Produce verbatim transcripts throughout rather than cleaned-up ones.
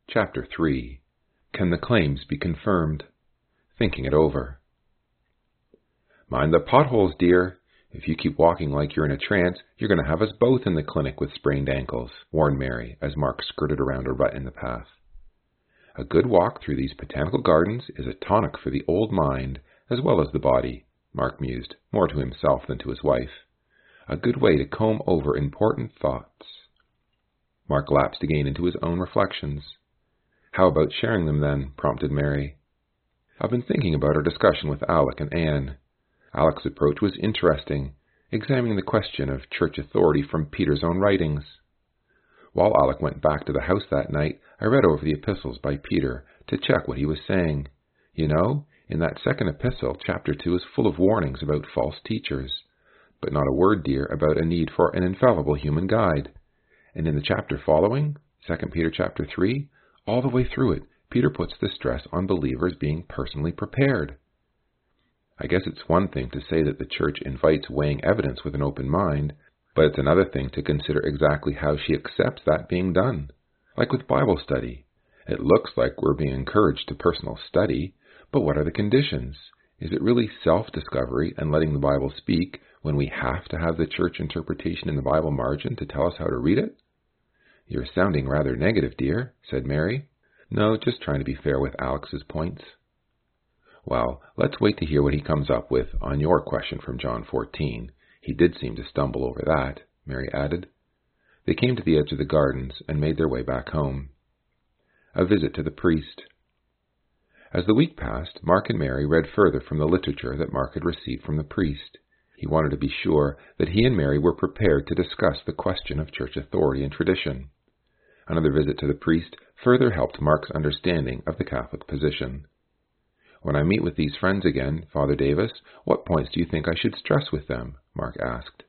Chapter three. Can the Claims be Confirmed? Thinking It Over. Mind the potholes, dear. If you keep walking like you're in a trance, you're going to have us both in the clinic with sprained ankles, warned Mary as Mark skirted around a rut in the path. A good walk through these botanical gardens is a tonic for the old mind as well as the body, Mark mused, more to himself than to his wife. A good way to comb over important thoughts. Mark lapsed again into his own reflections. How about sharing them then? Prompted Mary. I've been thinking about our discussion with Alec and Anne. Alec's approach was interesting, examining the question of church authority from Peter's own writings. While Alec went back to the house that night, I read over the epistles by Peter to check what he was saying. You know, in that second epistle, chapter two is full of warnings about false teachers, but not a word, dear, about a need for an infallible human guide. And in the chapter following, Second Peter chapter three, all the way through it, Peter puts the stress on believers being personally prepared. I guess it's one thing to say that the church invites weighing evidence with an open mind, but it's another thing to consider exactly how she accepts that being done. Like with Bible study. It looks like we're being encouraged to personal study, but what are the conditions? Is it really self-discovery and letting the Bible speak when we have to have the church interpretation in the Bible margin to tell us how to read it? You're sounding rather negative, dear, said Mary. No, just trying to be fair with Alex's points. Well, let's wait to hear what he comes up with on your question from John fourteen. He did seem to stumble over that, Mary added. They came to the edge of the gardens and made their way back home. A visit to the priest. As the week passed, Mark and Mary read further from the literature that Mark had received from the priest. He wanted to be sure that he and Mary were prepared to discuss the question of church authority and tradition. Another visit to the priest further helped Mark's understanding of the Catholic position. When I meet with these friends again, Father Davis, what points do you think I should stress with them? Mark asked.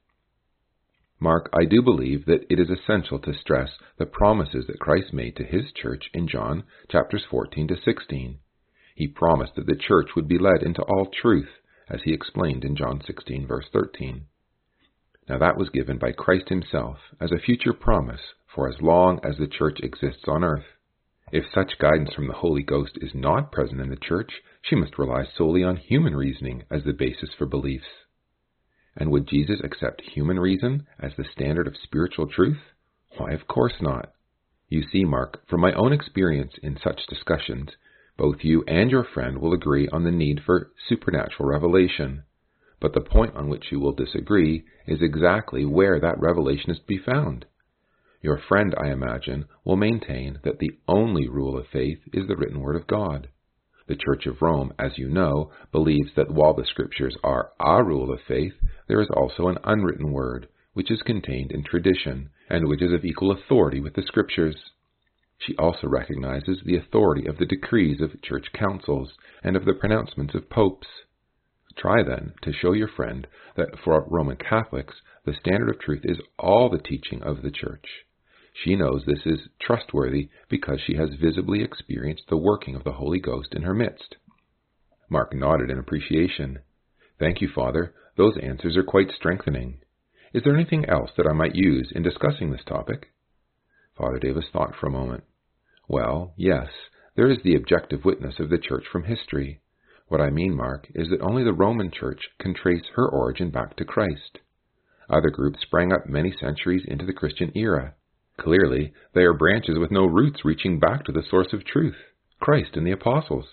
Mark, I do believe that it is essential to stress the promises that Christ made to his church in John chapters fourteen to sixteen. He promised that the church would be led into all truth, as he explained in John sixteen, verse thirteen. Now that was given by Christ himself as a future promise for as long as the church exists on earth. If such guidance from the Holy Ghost is not present in the church, she must rely solely on human reasoning as the basis for beliefs. And would Jesus accept human reason as the standard of spiritual truth? Why, of course not. You see, Mark, from my own experience in such discussions, both you and your friend will agree on the need for supernatural revelation. But the point on which you will disagree is exactly where that revelation is to be found. Your friend, I imagine, will maintain that the only rule of faith is the written word of God. The Church of Rome, as you know, believes that while the Scriptures are our rule of faith, there is also an unwritten word, which is contained in tradition, and which is of equal authority with the Scriptures. She also recognizes the authority of the decrees of church councils and of the pronouncements of popes. Try, then, to show your friend that for Roman Catholics, the standard of truth is all the teaching of the Church. She knows this is trustworthy because she has visibly experienced the working of the Holy Ghost in her midst. Mark nodded in appreciation. Thank you, Father. Those answers are quite strengthening. Is there anything else that I might use in discussing this topic? Father Davis thought for a moment. Well, yes, there is the objective witness of the Church from history. What I mean, Mark, is that only the Roman Church can trace her origin back to Christ. Other groups sprang up many centuries into the Christian era. Clearly, they are branches with no roots reaching back to the source of truth, Christ and the Apostles.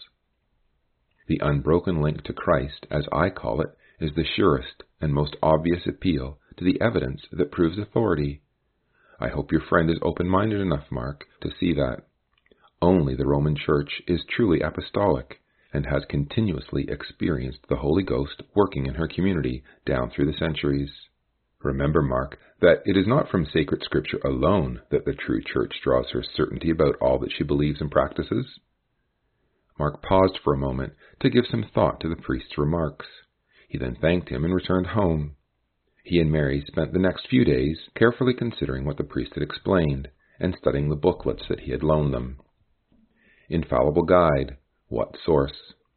The unbroken link to Christ, as I call it, is the surest and most obvious appeal to the evidence that proves authority. I hope your friend is open-minded enough, Mark, to see that. Only the Roman Church is truly apostolic and has continuously experienced the Holy Ghost working in her community down through the centuries. Remember, Mark, that it is not from sacred Scripture alone that the true Church draws her certainty about all that she believes and practices. Mark paused for a moment to give some thought to the priest's remarks. He then thanked him and returned home. He and Mary spent the next few days carefully considering what the priest had explained and studying the booklets that he had loaned them. Infallible Guide. What source?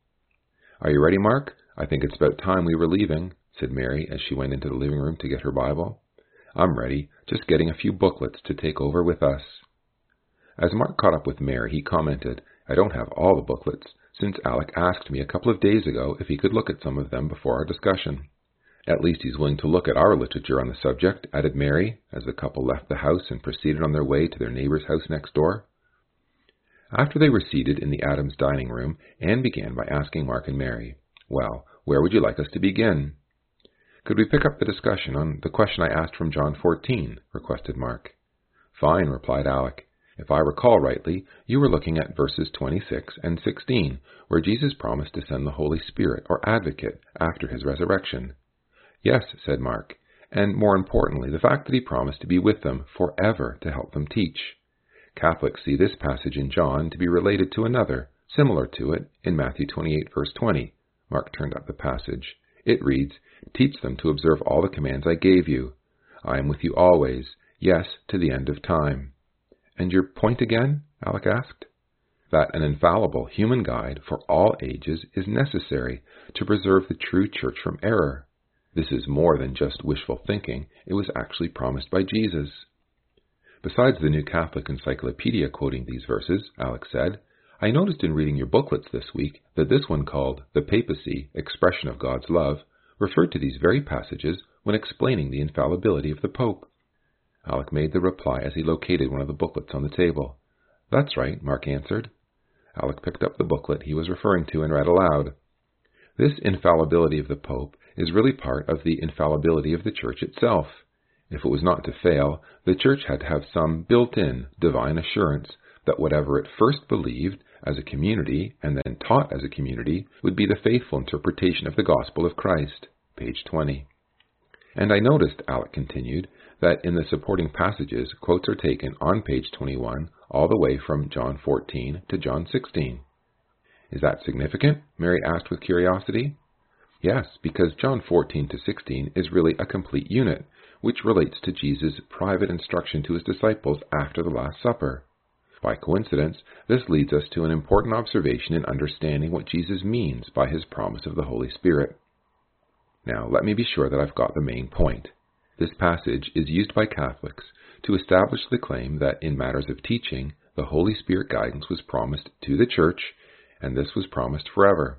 Are you ready, Mark? I think it's about time we were leaving, said Mary as she went into the living room to get her Bible. I'm ready, just getting a few booklets to take over with us. As Mark caught up with Mary, he commented, "I don't have all the booklets, since Alec asked me a couple of days ago if he could look at some of them before our discussion." "At least he's willing to look at our literature on the subject," added Mary, as the couple left the house and proceeded on their way to their neighbor's house next door. After they were seated in the Adams dining room, Anne began by asking Mark and Mary, "Well, where would you like us to begin?" "Could we pick up the discussion on the question I asked from John fourteen, requested Mark. "Fine," replied Alec. "If I recall rightly, you were looking at verses twenty-six and sixteen, where Jesus promised to send the Holy Spirit, or Advocate, after his resurrection." "Yes," said Mark, "and more importantly, the fact that he promised to be with them forever to help them teach. Catholics see this passage in John to be related to another, similar to it, in Matthew twenty-eight, verse twenty. Mark turned up the passage. It reads, "Teach them to observe all the commands I gave you. I am with you always, yes, to the end of time." "And your point again?" Alec asked. "That an infallible human guide for all ages is necessary to preserve the true church from error. This is more than just wishful thinking. It was actually promised by Jesus." "Besides the New Catholic Encyclopedia quoting these verses," Alec said, "I noticed in reading your booklets this week that this one called The Papacy, Expression of God's Love, referred to these very passages when explaining the infallibility of the Pope." Alec made the reply as he located one of the booklets on the table. "That's right," Mark answered. Alec picked up the booklet he was referring to and read aloud. "This infallibility of the Pope is really part of the infallibility of the Church itself. If it was not to fail, the Church had to have some built-in divine assurance that whatever it first believed as a community and then taught as a community would be the faithful interpretation of the gospel of Christ." Page twenty. "And I noticed," Alec continued, "that in the supporting passages, quotes are taken on page twenty-one all the way from John fourteen to John sixteen. "Is that significant?" Mary asked with curiosity. "Yes, because John fourteen to sixteen is really a complete unit, which relates to Jesus' private instruction to his disciples after the Last Supper. By coincidence, this leads us to an important observation in understanding what Jesus means by his promise of the Holy Spirit. Now, let me be sure that I've got the main point. This passage is used by Catholics to establish the claim that in matters of teaching, the Holy Spirit guidance was promised to the Church, and this was promised forever."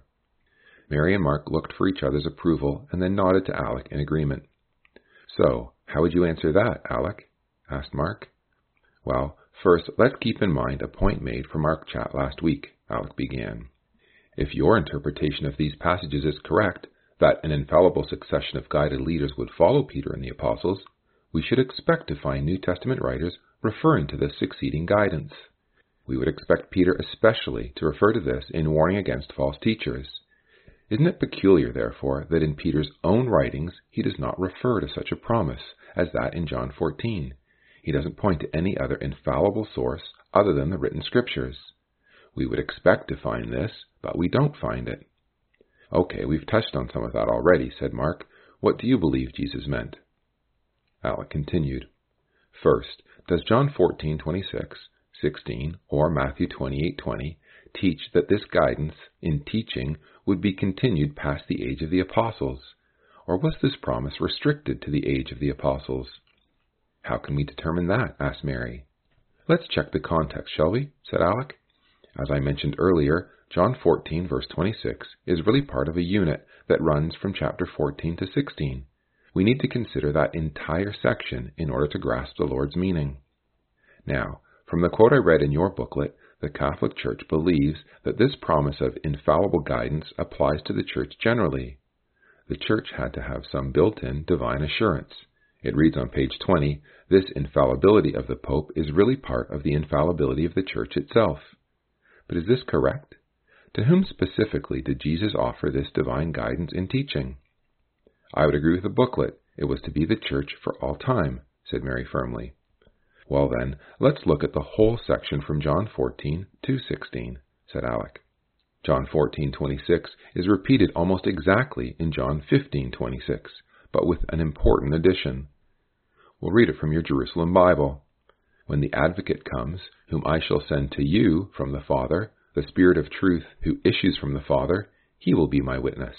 Mary and Mark looked for each other's approval and then nodded to Alec in agreement. "So, how would you answer that, Alec?" asked Mark. "Well, first, let's keep in mind a point made from our chat last week," Alec began. "If your interpretation of these passages is correct, that an infallible succession of guided leaders would follow Peter and the apostles, we should expect to find New Testament writers referring to this succeeding guidance. We would expect Peter especially to refer to this in warning against false teachers. Isn't it peculiar, therefore, that in Peter's own writings he does not refer to such a promise as that in John fourteen? He doesn't point to any other infallible source other than the written scriptures. We would expect to find this, but we don't find it." "Okay, we've touched on some of that already," said Mark. "What do you believe Jesus meant?" Alec continued. "First, does John fourteen twenty-six, sixteen, or Matthew twenty-eight twenty teach that this guidance in teaching would be continued past the age of the apostles? Or was this promise restricted to the age of the apostles?" "How can we determine that?" asked Mary. "Let's check the context, shall we?" said Alec. "As I mentioned earlier, John fourteen verse twenty-six is really part of a unit that runs from chapter fourteen to sixteen. We need to consider that entire section in order to grasp the Lord's meaning. Now, from the quote I read in your booklet, the Catholic Church believes that this promise of infallible guidance applies to the Church generally. The Church had to have some built-in divine assurance. It reads on page twenty, this infallibility of the Pope is really part of the infallibility of the Church itself. But is this correct? To whom specifically did Jesus offer this divine guidance in teaching?" "I would agree with the booklet. It was to be the Church for all time," said Mary firmly. "Well then, let's look at the whole section from John fourteen to sixteen, said Alec. John fourteen twenty-six is repeated almost exactly in John fifteen twenty-six, but with an important addition. We'll read it from your Jerusalem Bible. "When the Advocate comes, whom I shall send to you from the Father, the Spirit of truth who issues from the Father, he will be my witness."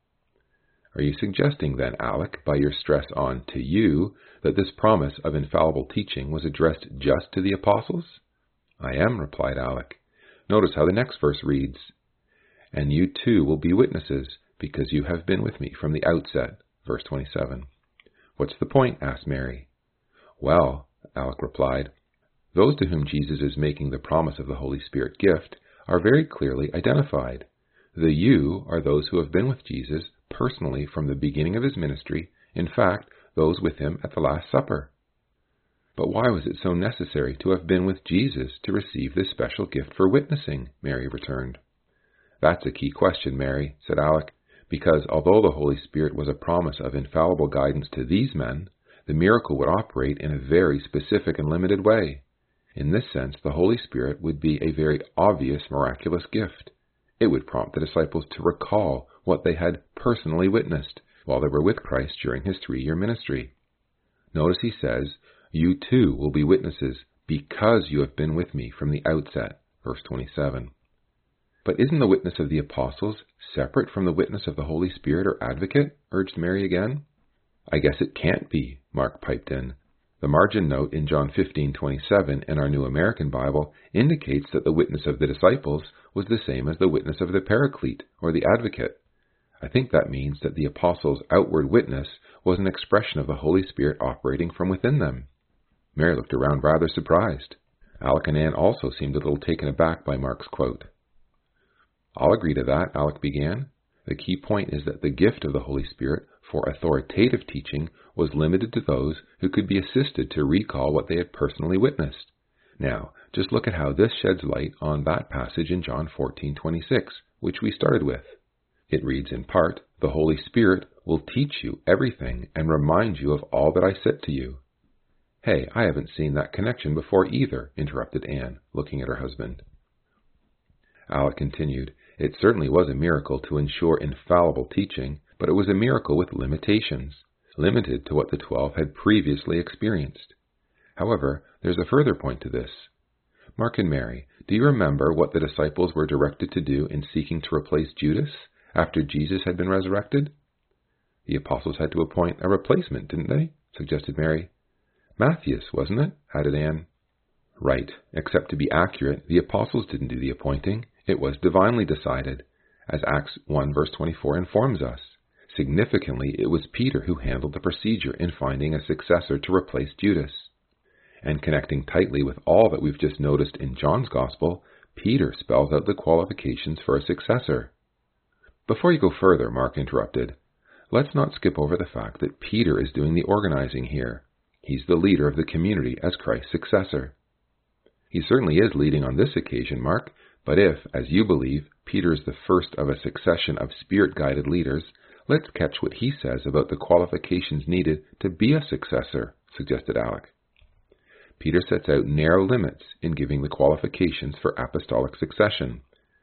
Are you suggesting then, Alec, by your stress on "to you," that this promise of infallible teaching was addressed just to the apostles? I am, replied Alec. Notice how the next verse reads, and you too will be witnesses, because you have been with me from the outset. Verse twenty-seven. What's the point? Asked Mary. Well, Alec replied, those to whom Jesus is making the promise of the Holy Spirit gift are very clearly identified. The you are those who have been with Jesus personally from the beginning of his ministry, in fact, those with him at the Last Supper. But why was it so necessary to have been with Jesus to receive this special gift for witnessing? Mary returned. That's a key question, Mary, said Alec, because although the Holy Spirit was a promise of infallible guidance to these men, the miracle would operate in a very specific and limited way. In this sense, the Holy Spirit would be a very obvious miraculous gift. It would prompt the disciples to recall what they had personally witnessed while they were with Christ during his three-year ministry. Notice he says, you too will be witnesses because you have been with me from the outset. Verse twenty-seven. But isn't the witness of the apostles separate from the witness of the Holy Spirit or advocate? Urged Mary again. I guess it can't be, Mark piped in. The margin note in John fifteen twenty-seven in our New American Bible indicates that the witness of the disciples was the same as the witness of the Paraclete or the advocate. I think that means that the apostles' outward witness was an expression of the Holy Spirit operating from within them. Mary looked around rather surprised. Alec and Anne also seemed a little taken aback by Mark's quote. I'll agree to that, Alec began. The key point is that the gift of the Holy Spirit for authoritative teaching was limited to those who could be assisted to recall what they had personally witnessed. Now, just look at how this sheds light on that passage in John fourteen twenty-six, which we started with. It reads in part, the Holy Spirit will teach you everything and remind you of all that I said to you. Hey, I haven't seen that connection before either, interrupted Anne, looking at her husband. Alec continued, it certainly was a miracle to ensure infallible teaching, but it was a miracle with limitations, limited to what the twelve had previously experienced. However, there's a further point to this. Mark and Mary, do you remember what the disciples were directed to do in seeking to replace Judas after Jesus had been resurrected? The apostles had to appoint a replacement, didn't they? Suggested Mary. Matthias, wasn't it? Added Anne. Right, except to be accurate, the apostles didn't do the appointing. It was divinely decided, as Acts one verse twenty-four informs us. Significantly, it was Peter who handled the procedure in finding a successor to replace Judas. And connecting tightly with all that we've just noticed in John's Gospel, Peter spells out the qualifications for a successor. Before you go further, Mark interrupted, let's not skip over the fact that Peter is doing the organizing here. He's the leader of the community as Christ's successor. He certainly is leading on this occasion, Mark, but if, as you believe, Peter is the first of a succession of Spirit-guided leaders, let's catch what he says about the qualifications needed to be a successor, suggested Alec. Peter sets out narrow limits in giving the qualifications for apostolic succession.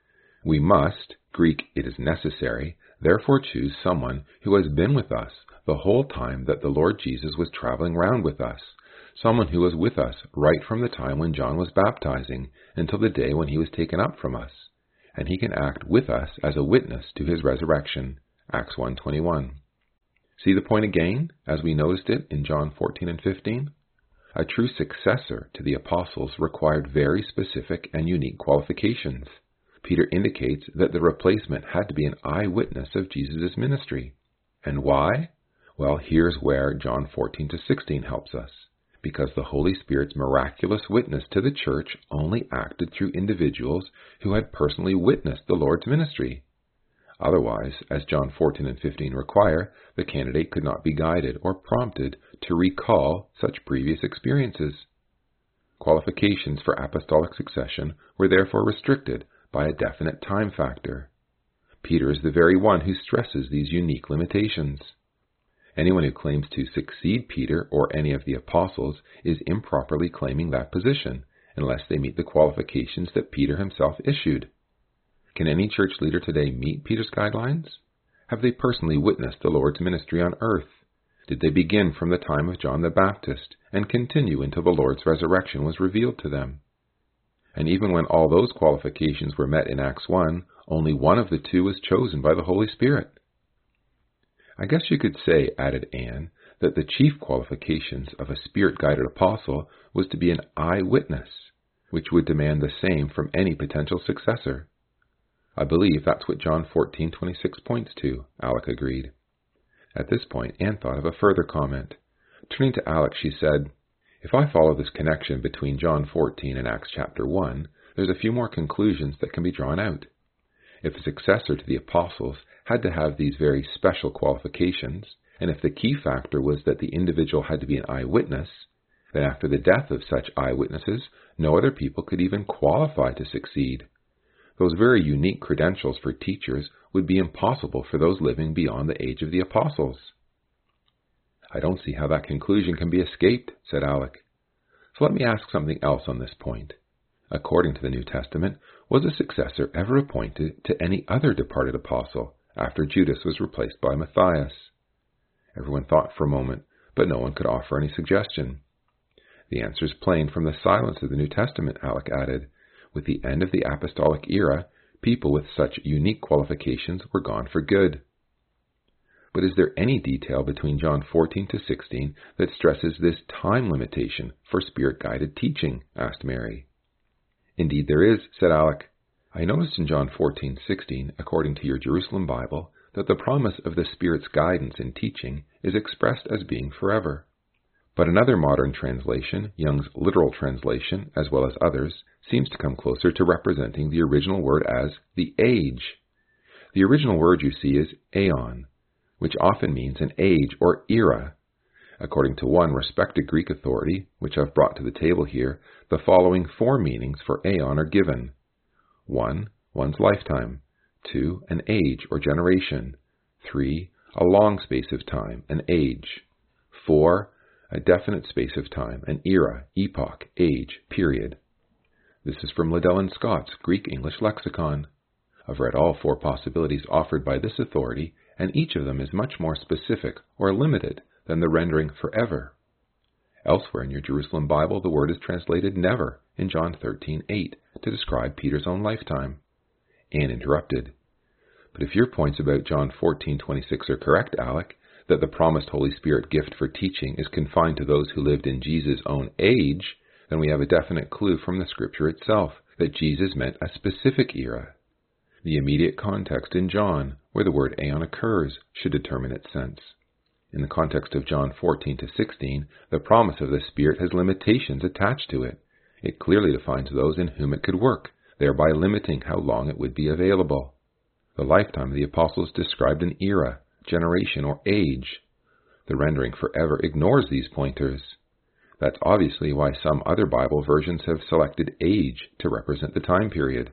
We must, Greek, it is necessary, therefore choose someone who has been with us the whole time that the Lord Jesus was traveling round with us, someone who was with us right from the time when John was baptizing until the day when he was taken up from us, and he can act with us as a witness to his resurrection. Acts one twenty-one. See the point again, as we noticed it in John fourteen and fifteen? A true successor to the apostles required very specific and unique qualifications. Peter indicates that the replacement had to be an eyewitness of Jesus' ministry. And why? Well, here's where John fourteen to sixteen helps us. Because the Holy Spirit's miraculous witness to the church only acted through individuals who had personally witnessed the Lord's ministry. Otherwise, as John fourteen and fifteen require, the candidate could not be guided or prompted to recall such previous experiences. Qualifications for apostolic succession were therefore restricted by a definite time factor. Peter is the very one who stresses these unique limitations. Anyone who claims to succeed Peter or any of the apostles is improperly claiming that position, unless they meet the qualifications that Peter himself issued. Can any church leader today meet Peter's guidelines? Have they personally witnessed the Lord's ministry on earth? Did they begin from the time of John the Baptist and continue until the Lord's resurrection was revealed to them? And even when all those qualifications were met in Acts one, only one of the two was chosen by the Holy Spirit. I guess you could say, added Anne, that the chief qualifications of a Spirit-guided apostle was to be an eyewitness, which would demand the same from any potential successor. I believe that's what John fourteen twenty-six points to, Alec agreed. At this point, Anne thought of a further comment. Turning to Alec, she said, "If I follow this connection between John fourteen and Acts chapter one, there's a few more conclusions that can be drawn out. If a successor to the apostles had to have these very special qualifications, and if the key factor was that the individual had to be an eyewitness, then after the death of such eyewitnesses, no other people could even qualify to succeed. Those very unique credentials for teachers would be impossible for those living beyond the age of the apostles." "I don't see how that conclusion can be escaped," said Alec. "So let me ask something else on this point. According to the New Testament, was a successor ever appointed to any other departed apostle after Judas was replaced by Matthias?" Everyone thought for a moment, but no one could offer any suggestion. "The answer is plain from the silence of the New Testament," Alec added. "With the end of the apostolic era, people with such unique qualifications were gone for good." "But is there any detail between John fourteen to sixteen that stresses this time limitation for Spirit-guided teaching?" asked Mary. "Indeed there is," said Alec. "I noticed in John fourteen sixteen, according to your Jerusalem Bible, that the promise of the Spirit's guidance in teaching is expressed as being forever. But another modern translation, Young's literal translation, as well as others, seems to come closer to representing the original word as the age. The original word, you see, is aeon, which often means an age or era. According to one respected Greek authority, which I've brought to the table here, the following four meanings for aeon are given. One, one's lifetime. Two, an age or generation. Three, a long space of time, an age. Four, a definite space of time, an era, epoch, age, period. This is from Liddell and Scott's Greek-English lexicon. I've read all four possibilities offered by this authority, and each of them is much more specific or limited than the rendering forever. Elsewhere in your Jerusalem Bible, the word is translated never in John thirteen eight to describe Peter's own lifetime." Anne interrupted. "But if your points about John fourteen twenty-six are correct, Alec, that the promised Holy Spirit gift for teaching is confined to those who lived in Jesus' own age, then we have a definite clue from the Scripture itself that Jesus meant a specific era. The immediate context in John, where the word aeon occurs, should determine its sense. In the context of John fourteen to sixteen, the promise of the Spirit has limitations attached to it. It clearly defines those in whom it could work, thereby limiting how long it would be available. The lifetime of the apostles described an era, generation, or age. The rendering forever ignores these pointers. That's obviously why some other Bible versions have selected age to represent the time period."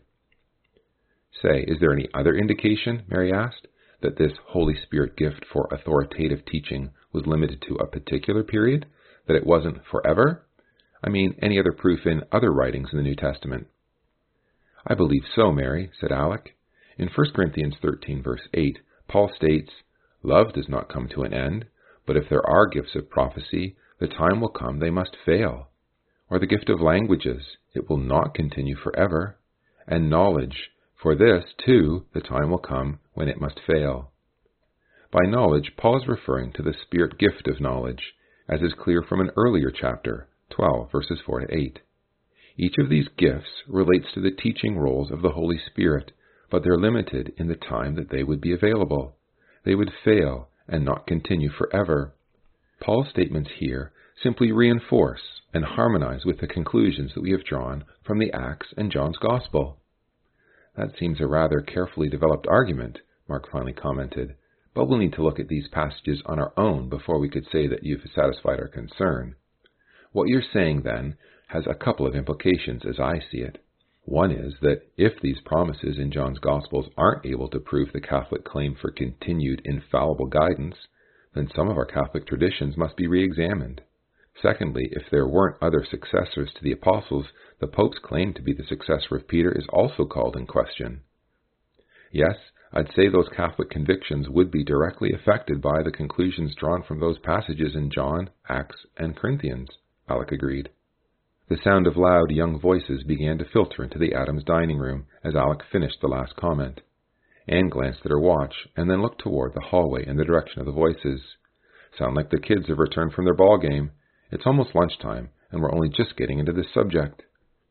"Say, is there any other indication," Mary asked, "that this Holy Spirit gift for authoritative teaching was limited to a particular period, that it wasn't forever? I mean, any other proof in other writings in the New Testament?" "I believe so, Mary," said Alec. "In First Corinthians thirteen, verse eight, Paul states, 'Love does not come to an end, but if there are gifts of prophecy, the time will come they must fail.' Or the gift of languages, it will not continue forever. And knowledge, for this, too, the time will come when it must fail." By knowledge, Paul is referring to the Spirit gift of knowledge, as is clear from an earlier chapter, twelve, verses four to eight. Each of these gifts relates to the teaching roles of the Holy Spirit, but they're limited in the time that they would be available. They would fail and not continue forever. Paul's statements here simply reinforce and harmonize with the conclusions that we have drawn from the Acts and John's Gospel. "That seems a rather carefully developed argument," Mark finally commented, "but we'll need to look at these passages on our own before we could say that you've satisfied our concern. What you're saying, then, has a couple of implications as I see it. One is that if these promises in John's Gospels aren't able to prove the Catholic claim for continued infallible guidance, then some of our Catholic traditions must be re-examined. Secondly, if there weren't other successors to the apostles, the Pope's claim to be the successor of Peter is also called in question. Yes, I'd say those Catholic convictions would be directly affected by the conclusions drawn from those passages in John, Acts, and Corinthians," Alec agreed. The sound of loud young voices began to filter into the Adams dining room as Alec finished the last comment. Anne glanced at her watch and then looked toward the hallway in the direction of the voices. "Sound like the kids have returned from their ball game. It's almost lunchtime, and we're only just getting into this subject."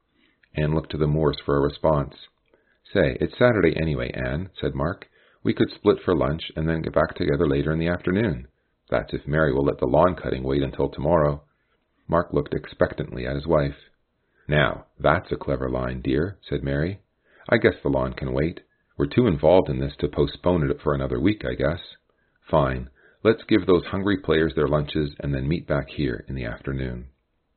Anne looked to the Moores for a response. "Say, it's Saturday anyway, Anne," said Mark. "We could split for lunch and then get back together later in the afternoon. That's if Mary will let the lawn cutting wait until tomorrow." Mark looked expectantly at his wife. "Now, that's a clever line, dear," said Mary. "I guess the lawn can wait. We're too involved in this to postpone it for another week, I guess. Fine. Let's give those hungry players their lunches and then meet back here in the afternoon."